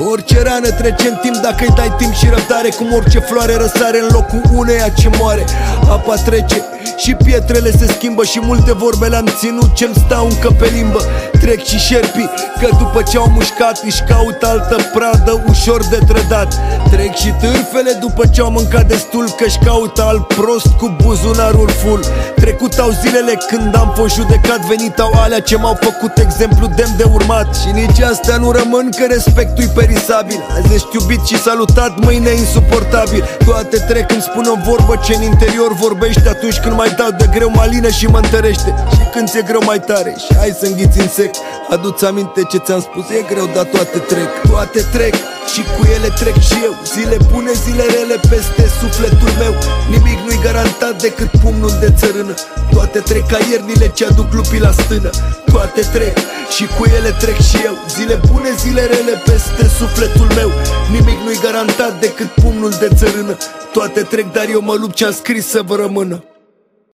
Orice rană trece în timp dacă îi dai timp și răbdare, cum orice floare răsare în locul uneia ce moare. Apa trece și pietrele se schimbă și multe vorbe le-am ținut ce-mi stau încă pe limbă. Trec și șerpii că după ce au mușcat își caută altă pradă ușor de trădat. Trec și târfele după ce au mâncat destul că-și caută alt prost cu buzunarul full. Trecut au zilele când am fost judecat, venit au alea ce m-au făcut exemplu demn de urmat. Și nici astea nu rămân că respectul-i perisabil. Azi ești iubit și salutat, mâine insuportabil. Toate trec, îmi spun o vorbă ce în interior vorbește. Atunci când mai dau de greu mă alină și mă întărește. Și când ți-e greu mai tare și hai să înghiți în sec. Adu-ți aminte ce ți-am spus, e greu, dar toate trec. Toate trec și cu ele trec și eu. Zile bune, zile rele peste sufletul meu. Nimic nu-i garantat decât pumnul de țărână. Toate trec ca iernile ce aduc lupii la stână. Toate trec și cu ele trec și eu. Zile bune, zile rele peste sufletul meu. Nimic nu-i garantat decât pumnul de țărână. Toate trec, dar eu mă lupt ce-am scris să vă rămână.